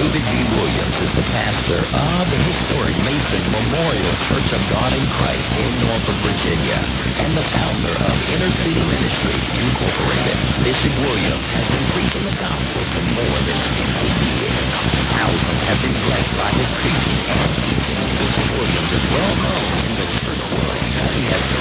David G. Williams is the pastor of the historic Mason Memorial Church of God in Christ in Norfolk, Virginia, and the founder of Inner City Ministry, Incorporated. Bishop Williams has been preaching the gospel for more than 60 years. Thousands have been blessed by his preaching and teaching. Bishop Williams is well known in the church world. He has